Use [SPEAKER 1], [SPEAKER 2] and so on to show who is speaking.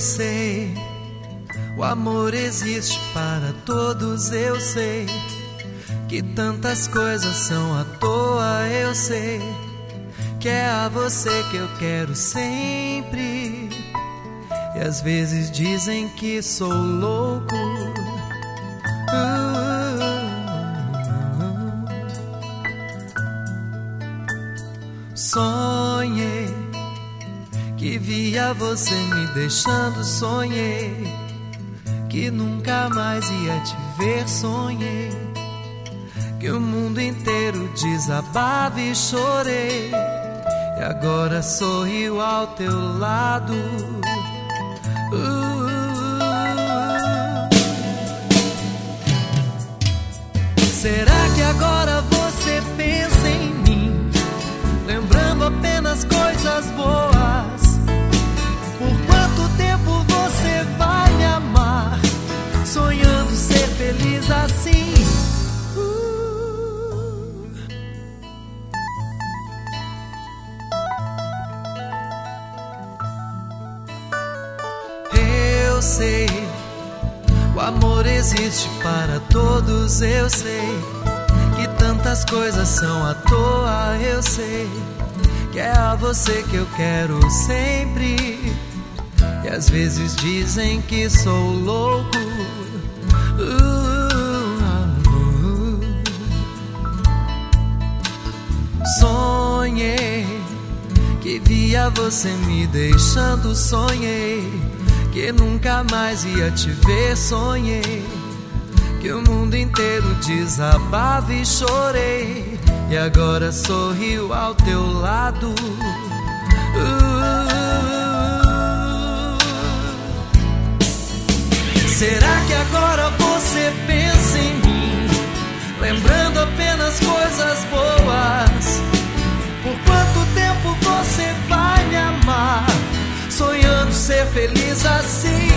[SPEAKER 1] sei, o amor existe para todos, eu sei que tantas coisas são à toa, eu sei que é a você que eu quero sempre. E às vezes dizem que sou louco, sonhei que via você me deixando, sonhei que nunca mais ia te ver, sonhei que o mundo inteiro desabava e chorei, e agora sorrio ao teu lado. Será que agora você pensa em mim, lembrando apenas coisas boas? Por quanto tempo você vai me amar, sonhando ser feliz assim? Eu sei, o amor existe para todos, eu sei que tantas coisas são à toa, eu sei que é a você que eu quero sempre. E às vezes dizem que sou louco, sonhei que via você me deixando, sonhei que nunca mais ia te ver, sonhei que o mundo inteiro desabava e chorei, e agora sorrio ao teu lado. Será que agora você pensa em mim, lembrando apenas coisas boas? Por quanto tempo você vai me amar, sonhando ser feliz assim?